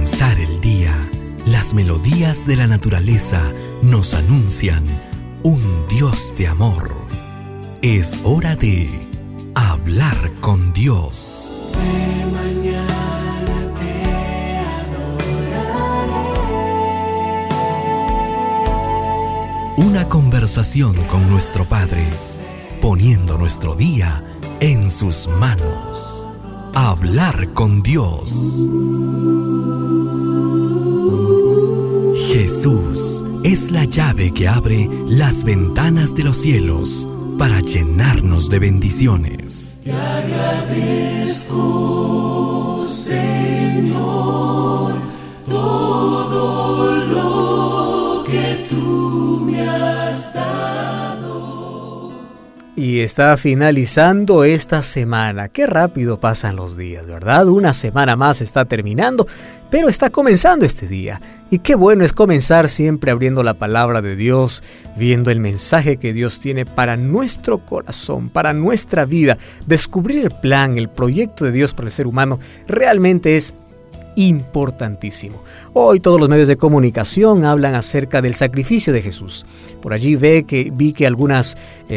comenzar el día, las melodías de la naturaleza nos anuncian un Dios de amor. Es hora de hablar con Dios. De mañana te adoraré. Una conversación con nuestro Padre, poniendo nuestro día en sus manos. Hablar con Dios. Jesús es la llave que abre las ventanas de los cielos para llenarnos de bendiciones. Te agradezco, Señor, todo lo que tú me has dado. Y está finalizando esta semana. Qué rápido pasan los días, ¿verdad? Una semana más está terminando, pero está comenzando este día. Y qué bueno es comenzar siempre abriendo la palabra de Dios, viendo el mensaje que Dios tiene para nuestro corazón, para nuestra vida. Descubrir el plan, el proyecto de Dios para el ser humano realmente es importantísimo. Hoy todos los medios de comunicación hablan acerca del sacrificio de Jesús. Por allí vi que algunas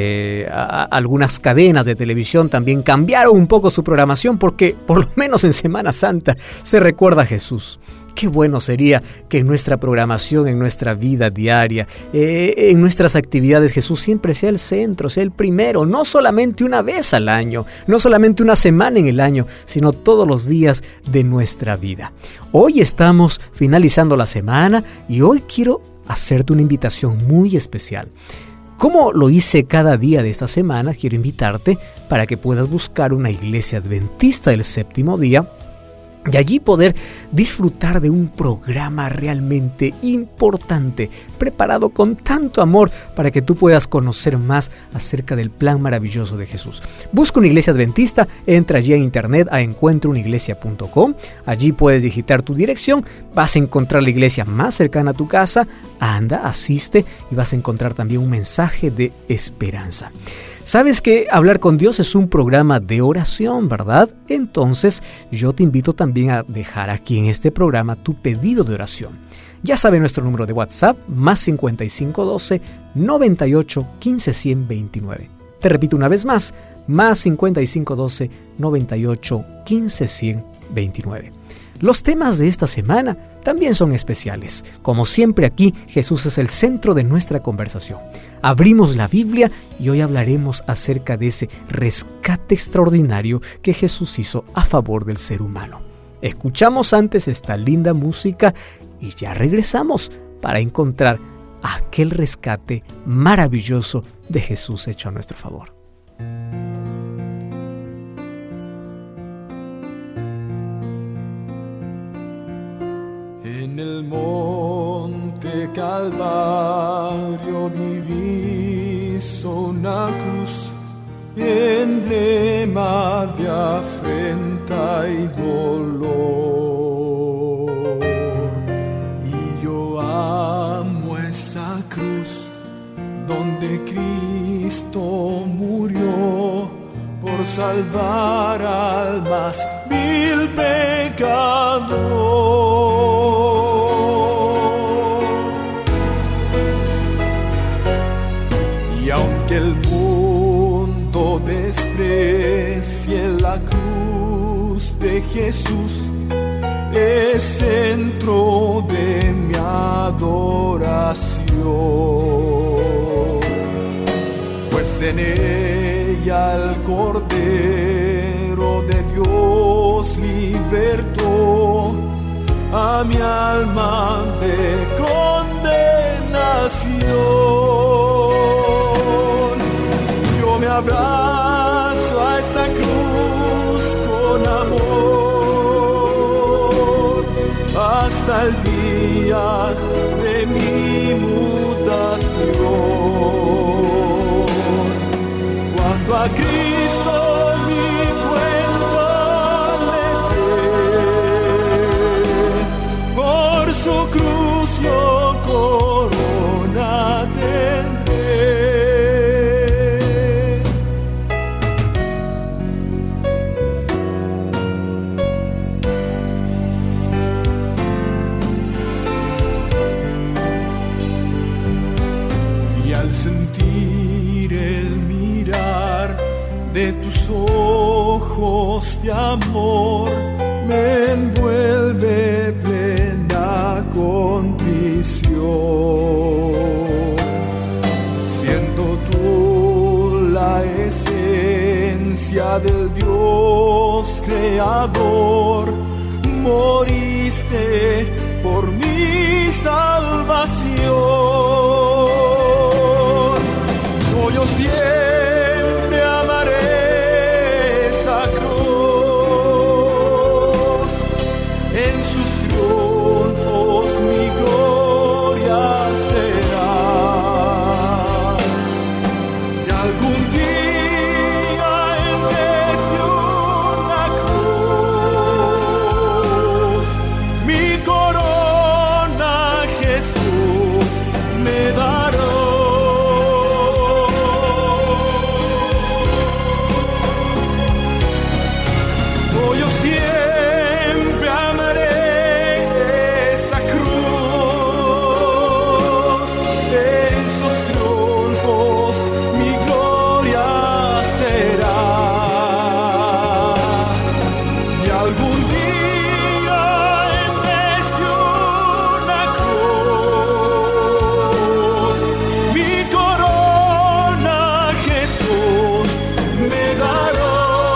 cadenas de televisión también cambiaron un poco su programación porque por lo menos en Semana Santa se recuerda a Jesús. Qué bueno sería que en nuestra programación, en nuestra vida diaria, en nuestras actividades, Jesús siempre sea el centro, sea el primero, no solamente una vez al año, no solamente una semana en el año, sino todos los días de nuestra vida. Hoy estamos finalizando la semana y hoy quiero hacerte una invitación muy especial. Como lo hice cada día de esta semana, quiero invitarte para que puedas buscar una iglesia adventista del séptimo día y allí poder disfrutar de un programa realmente importante, preparado con tanto amor para que tú puedas conocer más acerca del plan maravilloso de Jesús. Busca una iglesia adventista, entra allí en internet a encuentrouniglesia.com, allí puedes digitar tu dirección, vas a encontrar la iglesia más cercana a tu casa, anda, asiste y vas a encontrar también un mensaje de esperanza. Sabes que Hablar con Dios es un programa de oración, ¿verdad? Entonces yo te invito también a dejar aquí en este programa tu pedido de oración. Ya sabe nuestro número de WhatsApp, más 5512 98 15 129. Te repito una vez más, más 5512 98 15 129. Los temas de esta semana también son especiales. Como siempre aquí, Jesús es el centro de nuestra conversación. Abrimos la Biblia y hoy hablaremos acerca de ese rescate extraordinario que Jesús hizo a favor del ser humano. Escuchamos antes esta linda música y ya regresamos para encontrar aquel rescate maravilloso de Jesús hecho a nuestro favor. En el monte Calvario diviso una cruz, emblema de afrenta y dolor. Y yo amo esa cruz donde Cristo murió por salvar al más vil pecador. Que el mundo desprecie la cruz de Jesús, es centro de mi adoración, pues en ella el Cordero de Dios libertó a mi alma de condenación. Me abrazo a esa cruz con amor hasta el día de mi mutación. Cuando a Cristo mi cuento le dé, por su cruz yo corona tendré. de amor me envuelve plena contrición. Siendo tú la esencia del Dios creador, moriste por mi salvación. Oh, yo siempre amaré esa cruz, en sus triunfos mi gloria será. Y algún día en vez de una cruz, mi corona Jesús me dará. Oh, yo siempre amaré esa cruz, en sus triunfos mi gloria será. Y algún día en vez de una cruz, mi corona Jesús me dará.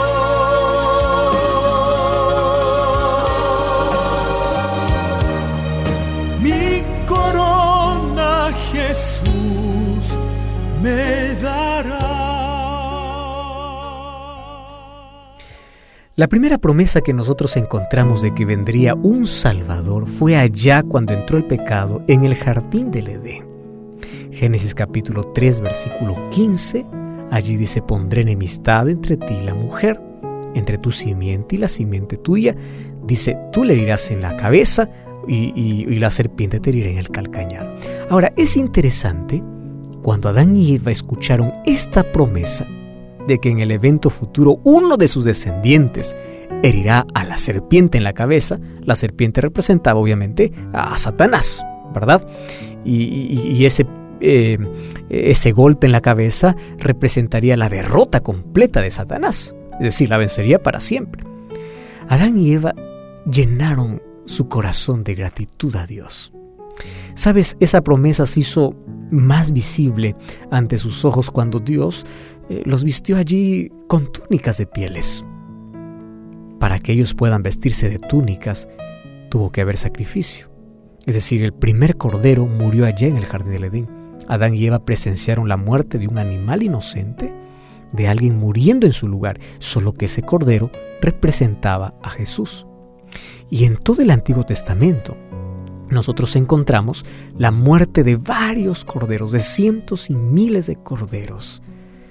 Mi corona Jesús me dará. La primera promesa que nosotros encontramos de que vendría un Salvador fue allá cuando entró el pecado en el jardín del Edén. Génesis capítulo 3, versículo 15, allí dice: pondré enemistad entre ti y la mujer, entre tu simiente y la simiente tuya. Dice: tú le herirás en la cabeza y la serpiente te herirá en el calcañar. Ahora, es interesante cuando Adán y Eva escucharon esta promesa de que en el evento futuro uno de sus descendientes herirá a la serpiente en la cabeza. La serpiente representaba obviamente a Satanás, ¿verdad? Y ese golpe en la cabeza representaría la derrota completa de Satanás, es decir, la vencería para siempre. Adán y Eva llenaron su corazón de gratitud a Dios. ¿Sabes? Esa promesa se hizo más visible ante sus ojos cuando Dios los vistió allí con túnicas de pieles. Para que ellos puedan vestirse de túnicas, tuvo que haber sacrificio. Es decir, el primer cordero murió allá en el jardín del Edén. Adán y Eva presenciaron la muerte de un animal inocente, de alguien muriendo en su lugar, solo que ese cordero representaba a Jesús. Y en todo el Antiguo Testamento nosotros encontramos la muerte de varios corderos, de cientos y miles de corderos,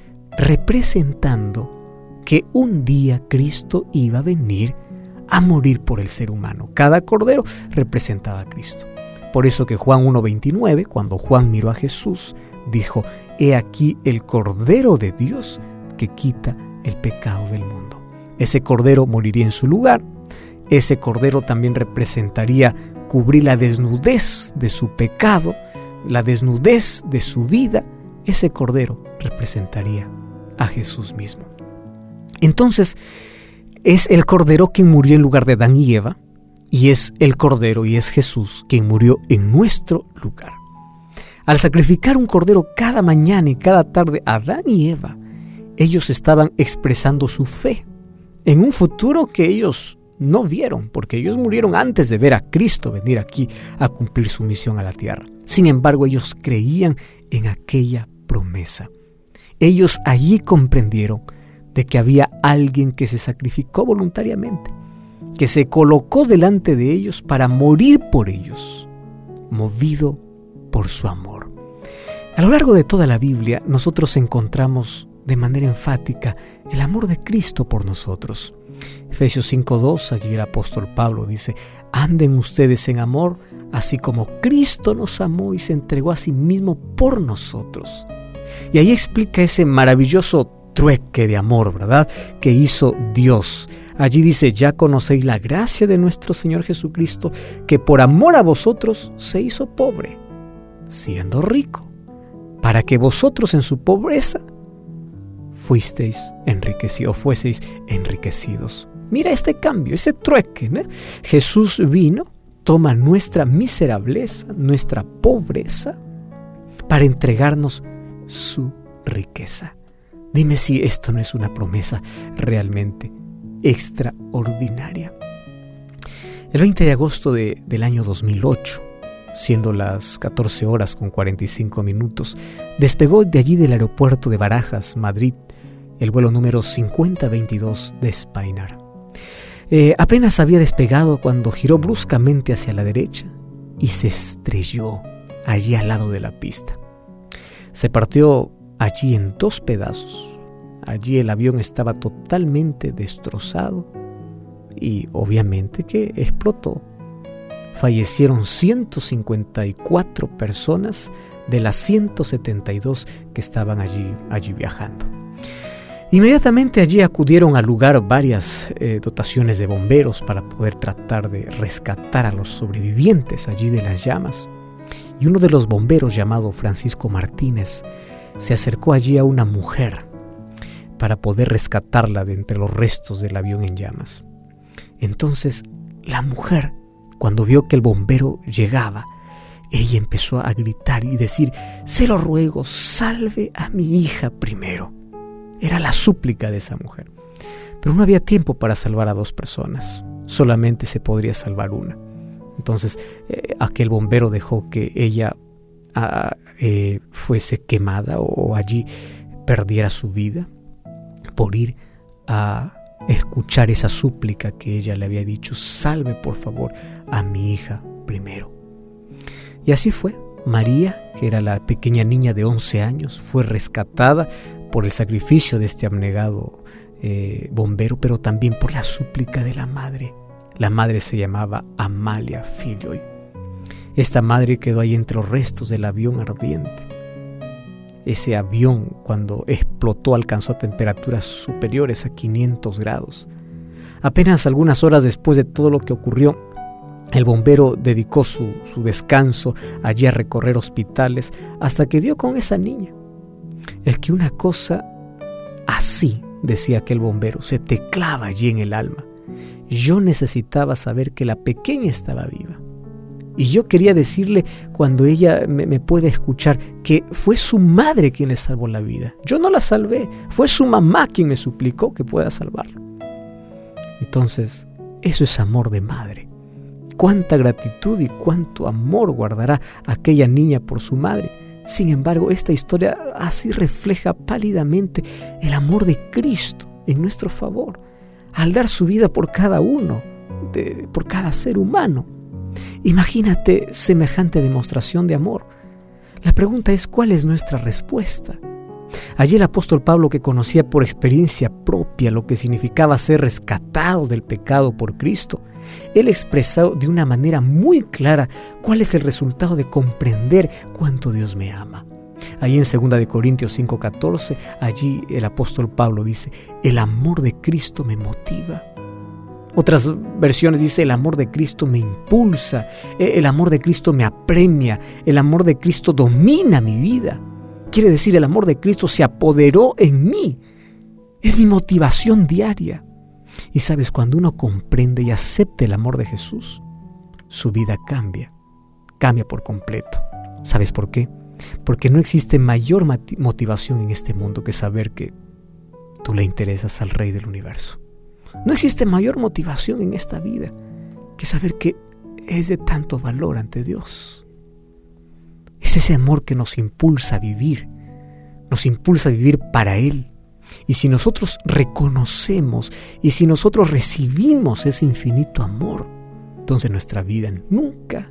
representando que un día Cristo iba a venir a morir por el ser humano. Cada cordero representaba a Cristo. Por eso que Juan 1:29, cuando Juan miró a Jesús, dijo: he aquí el Cordero de Dios que quita el pecado del mundo. Ese cordero moriría en su lugar. Ese cordero también representaría cubrir la desnudez de su pecado, la desnudez de su vida. Ese cordero representaría a Jesús mismo. Entonces, es el cordero quien murió en lugar de Adán y Eva, y es el cordero y es Jesús quien murió en nuestro lugar. Al sacrificar un cordero cada mañana y cada tarde, Adán y Eva, ellos estaban expresando su fe en un futuro que ellos no vieron, porque ellos murieron antes de ver a Cristo venir aquí a cumplir su misión a la tierra. Sin embargo, ellos creían en aquella promesa. Ellos allí comprendieron de que había alguien que se sacrificó voluntariamente, que se colocó delante de ellos para morir por ellos, movido por su amor. A lo largo de toda la Biblia, nosotros encontramos de manera enfática el amor de Cristo por nosotros. Efesios 5:2, allí el apóstol Pablo dice: anden ustedes en amor, así como Cristo nos amó y se entregó a sí mismo por nosotros. Y ahí explica ese maravilloso trueque de amor, ¿verdad?, que hizo Dios. Allí dice: ya conocéis la gracia de nuestro Señor Jesucristo, que por amor a vosotros se hizo pobre, siendo rico, para que vosotros en su pobreza fueseis enriquecidos Mira este cambio, ese trueque, ¿no? Jesús vino, toma nuestra miserableza, nuestra pobreza, para entregarnos su riqueza. Dime si esto no es una promesa realmente extraordinaria. El 20 de agosto del año 2008, siendo las 14 horas con 45 minutos, despegó de allí del aeropuerto de Barajas, Madrid, el vuelo número 5022 de Spaniard. Apenas había despegado cuando giró bruscamente hacia la derecha y se estrelló allí al lado de la pista. Se partió allí en 2 pedazos. Allí el avión estaba totalmente destrozado y obviamente que explotó. Fallecieron 154 personas de las 172 que estaban allí viajando. Inmediatamente allí acudieron al lugar varias dotaciones de bomberos para poder tratar de rescatar a los sobrevivientes allí de las llamas. Y uno de los bomberos, llamado Francisco Martínez, se acercó allí a una mujer para poder rescatarla de entre los restos del avión en llamas. Entonces la mujer, cuando vio que el bombero llegaba, ella empezó a gritar y decir: «Se lo ruego, salve a mi hija primero». Era la súplica de esa mujer. Pero no había tiempo para salvar a 2 personas. Solamente se podría salvar una. Entonces aquel bombero dejó que ella fuese quemada o allí perdiera su vida por ir a escuchar esa súplica que ella le había dicho: «Salve por favor a mi hija primero». Y así fue. María, que era la pequeña niña de 11 años, fue rescatada por el sacrificio de este abnegado bombero, pero también por la súplica de la madre. La madre se llamaba Amalia Filloy. Esta madre quedó ahí entre los restos del avión ardiente. Ese avión, cuando explotó, alcanzó temperaturas superiores a 500 grados. Apenas algunas horas después de todo lo que ocurrió, el bombero dedicó su descanso allí a recorrer hospitales hasta que dio con esa niña. Es que una cosa así, decía aquel bombero, se te clava allí en el alma. Yo necesitaba saber que la pequeña estaba viva. Y yo quería decirle, cuando ella me puede escuchar, que fue su madre quien le salvó la vida. Yo no la salvé, fue su mamá quien me suplicó que pueda salvarlo. Entonces, eso es amor de madre. Cuánta gratitud y cuánto amor guardará aquella niña por su madre. Sin embargo, esta historia así refleja pálidamente el amor de Cristo en nuestro favor, al dar su vida por cada uno, por cada ser humano. Imagínate semejante demostración de amor. La pregunta es, ¿cuál es nuestra respuesta? Allí el apóstol Pablo, que conocía por experiencia propia lo que significaba ser rescatado del pecado por Cristo, él expresó de una manera muy clara cuál es el resultado de comprender cuánto Dios me ama. Allí en 2 Corintios 5:14, allí el apóstol Pablo dice: «El amor de Cristo me motiva». Otras versiones dice: «El amor de Cristo me impulsa, el amor de Cristo me apremia, el amor de Cristo domina mi vida». Quiere decir, el amor de Cristo se apoderó en mí. Es mi motivación diaria. Y sabes, cuando uno comprende y acepta el amor de Jesús, su vida cambia por completo. ¿Sabes por qué? Porque no existe mayor motivación en este mundo que saber que tú le interesas al Rey del Universo. No existe mayor motivación en esta vida que saber que es de tanto valor ante Dios. Es ese amor que nos impulsa a vivir para Él. Y si nosotros reconocemos y si nosotros recibimos ese infinito amor, entonces nuestra vida nunca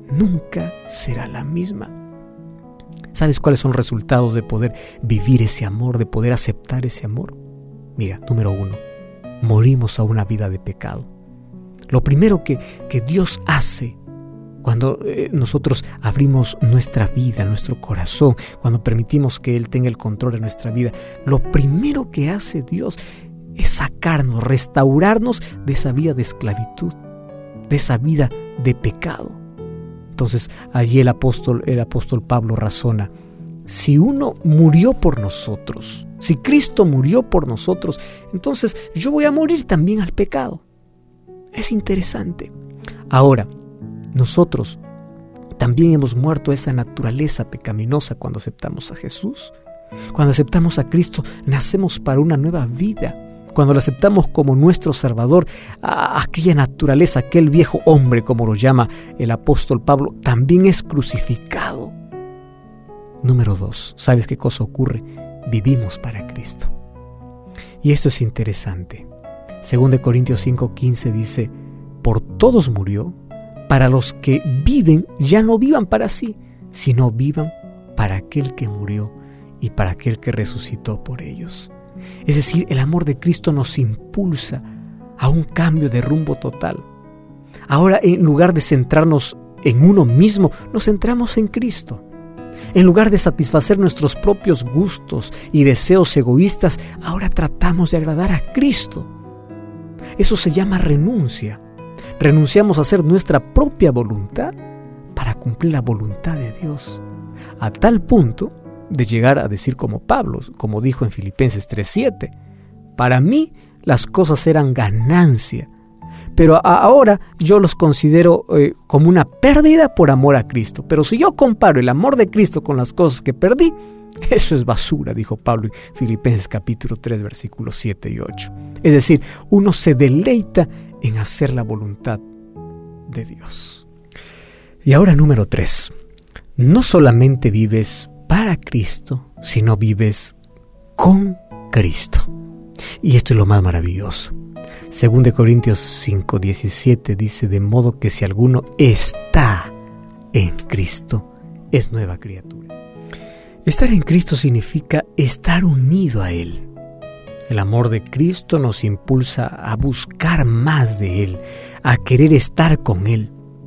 será la misma. ¿Sabes cuáles son los resultados de poder vivir ese amor, de poder aceptar ese amor? Mira, número 1, morimos a una vida de pecado. Lo primero que Dios hace cuando nosotros abrimos nuestra vida, nuestro corazón, cuando permitimos que Él tenga el control de nuestra vida, lo primero que hace Dios es sacarnos, restaurarnos de esa vida de esclavitud, de esa vida de pecado. Entonces allí el apóstol Pablo razona: si uno murió por nosotros, si Cristo murió por nosotros, entonces yo voy a morir también al pecado. Es interesante. Ahora, nosotros también hemos muerto a esa naturaleza pecaminosa cuando aceptamos a Jesús. Cuando aceptamos a Cristo, nacemos para una nueva vida. Cuando lo aceptamos como nuestro Salvador, aquella naturaleza, aquel viejo hombre, como lo llama el apóstol Pablo, también es crucificado. Número 2, ¿sabes qué cosa ocurre? Vivimos para Cristo. Y esto es interesante. 2 Corintios 5:15 dice, por todos murió, para los que viven ya no vivan para sí, sino vivan para aquel que murió y para aquel que resucitó por ellos. Es decir, el amor de Cristo nos impulsa a un cambio de rumbo total. Ahora, en lugar de centrarnos en uno mismo, nos centramos en Cristo. En lugar de satisfacer nuestros propios gustos y deseos egoístas, ahora tratamos de agradar a Cristo. Eso se llama renuncia. Renunciamos a hacer nuestra propia voluntad para cumplir la voluntad de Dios. A tal punto de llegar a decir como Pablo, como dijo en Filipenses 3:7, para mí las cosas eran ganancia, pero ahora yo los considero como una pérdida por amor a Cristo. Pero si yo comparo el amor de Cristo con las cosas que perdí, eso es basura, dijo Pablo en Filipenses capítulo 3, versículos 7 y 8. Es decir, uno se deleita en hacer la voluntad de Dios. Y ahora número 3, no solamente vives para Cristo, sino vives con Cristo. Y esto es lo más maravilloso. 2 Corintios 5:17 dice, de modo que si alguno está en Cristo, es nueva criatura. Estar en Cristo significa estar unido a Él. El amor de Cristo nos impulsa a buscar más de Él, a querer estar con Él.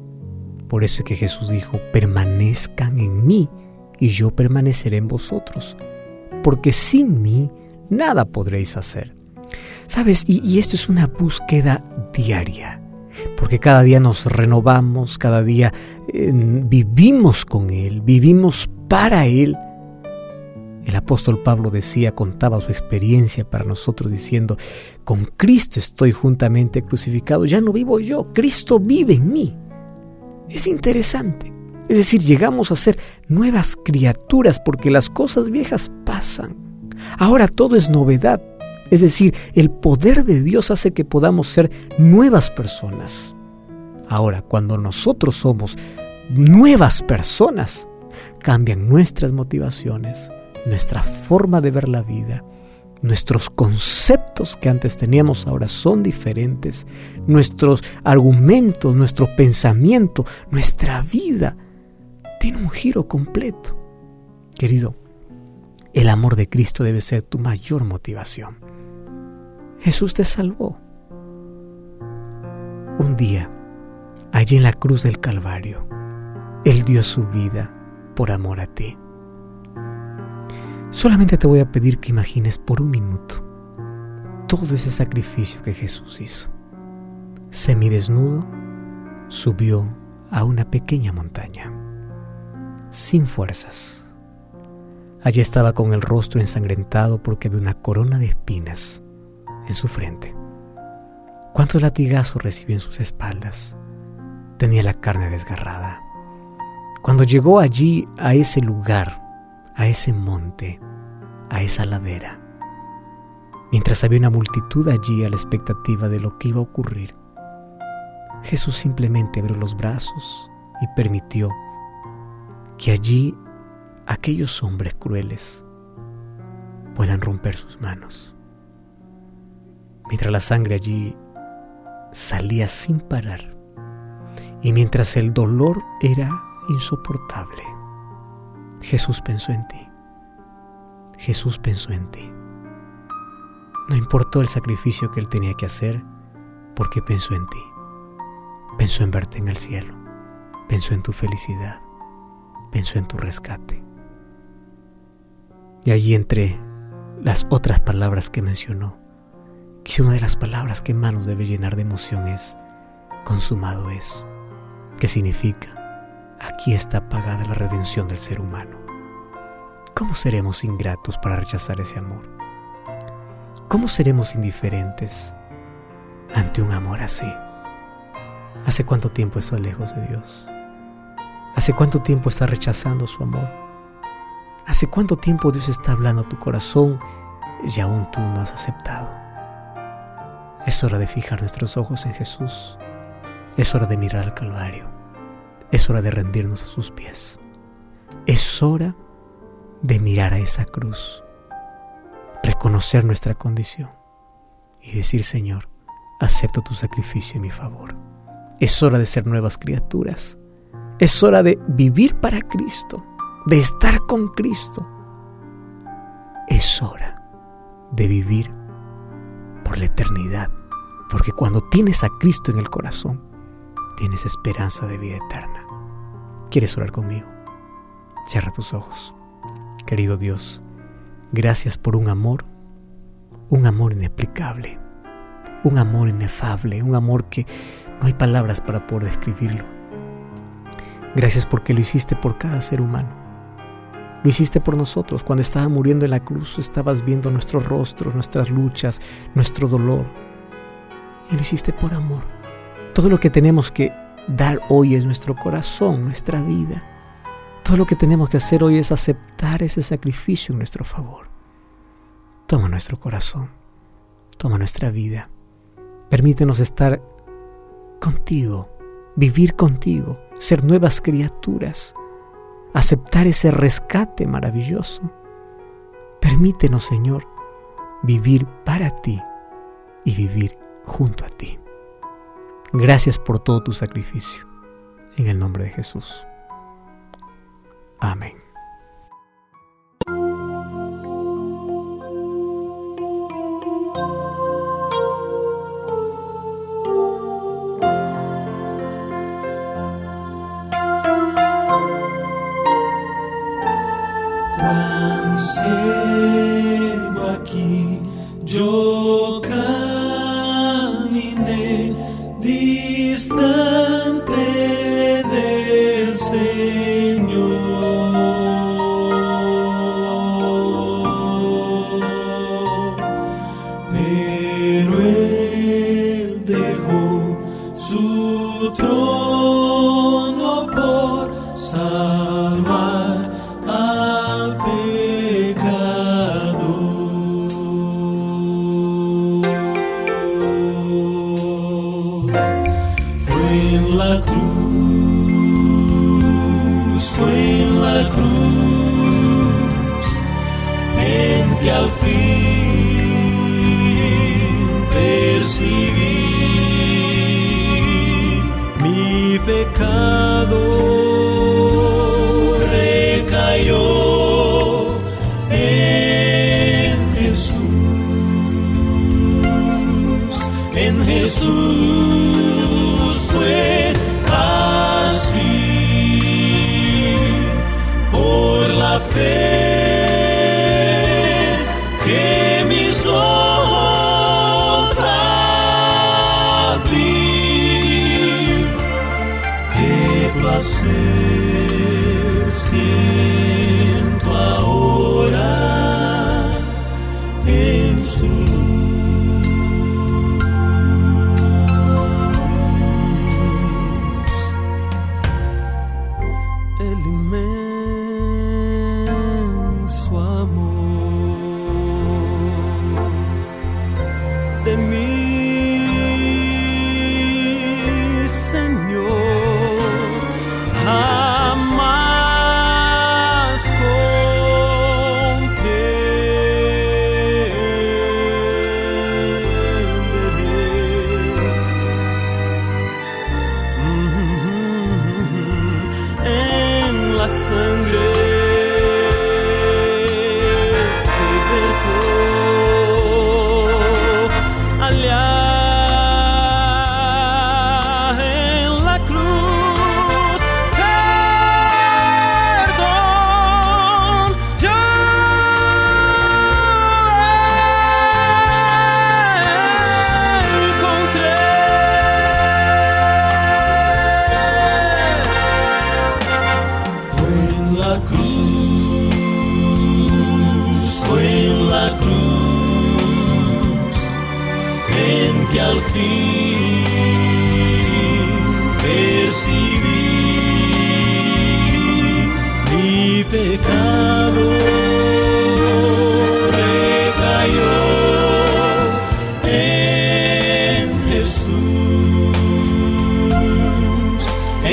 Por eso es que Jesús dijo, permanezcan en mí y yo permaneceré en vosotros, porque sin mí nada podréis hacer. ¿Sabes? Y esto es una búsqueda diaria, porque cada día nos renovamos, cada día vivimos con Él, vivimos para Él. El apóstol Pablo contaba su experiencia para nosotros diciendo, con Cristo estoy juntamente crucificado, ya no vivo yo, Cristo vive en mí. Es interesante. Es decir, llegamos a ser nuevas criaturas porque las cosas viejas pasan. Ahora todo es novedad. Es decir, el poder de Dios hace que podamos ser nuevas personas. Ahora, cuando nosotros somos nuevas personas, cambian nuestras motivaciones, nuestra forma de ver la vida, nuestros conceptos que antes teníamos ahora son diferentes, nuestros argumentos, nuestro pensamiento, nuestra vida tiene un giro completo. Querido, el amor de Cristo debe ser tu mayor motivación. Jesús te salvó. Un día, allí en la cruz del Calvario, Él dio su vida por amor a ti. Solamente te voy a pedir que imagines por un minuto todo ese sacrificio que Jesús hizo. Semidesnudo, subió a una pequeña montaña, sin fuerzas. Allí estaba con el rostro ensangrentado porque había una corona de espinas en su frente. ¿Cuántos latigazos recibió en sus espaldas? Tenía la carne desgarrada. Cuando llegó allí a ese lugar, a ese monte, a esa ladera, mientras había una multitud allí a la expectativa de lo que iba a ocurrir, Jesús simplemente abrió los brazos y permitió que allí aquellos hombres crueles puedan romper sus manos. Mientras la sangre allí salía sin parar y mientras el dolor era insoportable, Jesús pensó en ti. Jesús pensó en ti. No importó el sacrificio que Él tenía que hacer, porque pensó en ti. Pensó en verte en el cielo. Pensó en tu felicidad. Pensó en tu rescate. Y allí, entre las otras palabras que mencionó, quizá una de las palabras que más nos debe llenar de emoción es consumado es, que significa aquí está pagada la redención del ser humano. ¿cómo seremos ingratos para rechazar ese amor? ¿Cómo seremos indiferentes ante un amor así? ¿Hace cuánto tiempo estás lejos de Dios? ¿Hace cuánto tiempo estás rechazando su amor? ¿Hace cuánto tiempo Dios está hablando a tu corazón y aún tú no has aceptado? Es hora de fijar nuestros ojos en Jesús. Es hora de mirar al Calvario. Es hora de rendirnos a sus pies. Es hora de mirar a esa cruz, reconocer nuestra condición y decir: Señor, acepto tu sacrificio en mi favor. Es hora de ser nuevas criaturas. Es hora de vivir para Cristo, de estar con Cristo. Es hora de vivir por la eternidad, porque cuando tienes a Cristo en el corazón, tienes esperanza de vida eterna. ¿Quieres orar conmigo? Cierra tus ojos. Querido Dios, gracias por un amor inexplicable, un amor inefable, un amor que no hay palabras para poder describirlo. Gracias porque lo hiciste por cada ser humano. Lo hiciste por nosotros. Cuando estaba muriendo en la cruz, estabas viendo nuestros rostros, nuestras luchas, nuestro dolor. Y lo hiciste por amor. Todo lo que tenemos que dar hoy es nuestro corazón, nuestra vida. Todo lo que tenemos que hacer hoy es aceptar ese sacrificio en nuestro favor. Toma nuestro corazón, toma nuestra vida. Permítenos estar contigo, vivir contigo, ser nuevas criaturas, aceptar ese rescate maravilloso. Permítenos, Señor, vivir para ti y vivir junto a ti. Gracias por todo tu sacrificio. En el nombre de Jesús. Amén. Cuán ciego aquí yo caminé, distante del Señor, pero Él dejó su trono por salvar al pecador. Fue en la cruz en que al fin percibí mi pecado recayó en Jesús. En Jesús fue así. La fe que mis ojos abrí, qué placer siento ahora en su luz. El inmenso amor de mi Señor jamás comprenderé. En la sangre la cruz.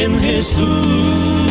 en Jesús.